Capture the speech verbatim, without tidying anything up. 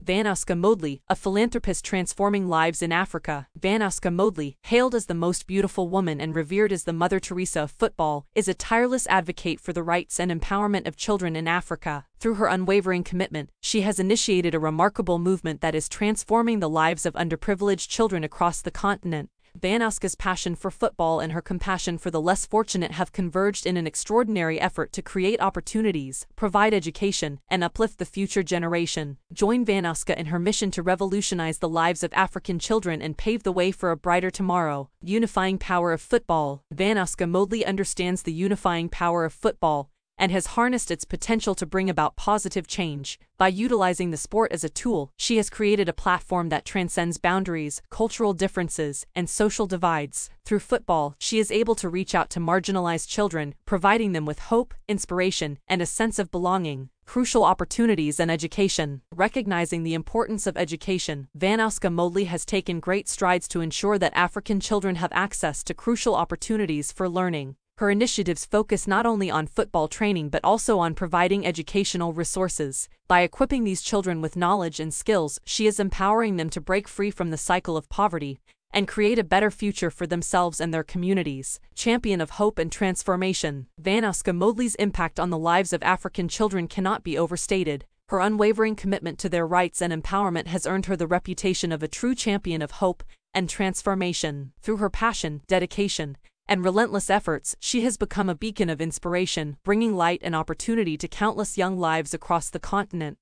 Vanouska Moodley, a philanthropist transforming lives in Africa. Vanouska Moodley, hailed as the most beautiful woman and revered as the Mother Teresa of football, is a tireless advocate for the rights and empowerment of children in Africa. Through her unwavering commitment, she has initiated a remarkable movement that is transforming the lives of underprivileged children across the continent. Vanouska's passion for football and her compassion for the less fortunate have converged in an extraordinary effort to create opportunities, provide education, and uplift the future generation. Join Vanouska in her mission to revolutionize the lives of African children and pave the way for a brighter tomorrow. Unifying power of football. Vanouska Moodley understands the unifying power of football and has harnessed its potential to bring about positive change. By utilizing the sport as a tool, she has created a platform that transcends boundaries, cultural differences, and social divides. Through football, she is able to reach out to marginalized children, providing them with hope, inspiration, and a sense of belonging. Crucial opportunities and education. Recognizing the importance of education, Vanouska Moodley has taken great strides to ensure that African children have access to crucial opportunities for learning. Her initiatives focus not only on football training but also on providing educational resources. By equipping these children with knowledge and skills, she is empowering them to break free from the cycle of poverty and create a better future for themselves and their communities. Champion of hope and transformation. Vanouska Moodley's impact on the lives of African children cannot be overstated. Her unwavering commitment to their rights and empowerment has earned her the reputation of a true champion of hope and transformation. Through her passion, dedication, and relentless efforts, she has become a beacon of inspiration, bringing light and opportunity to countless young lives across the continent.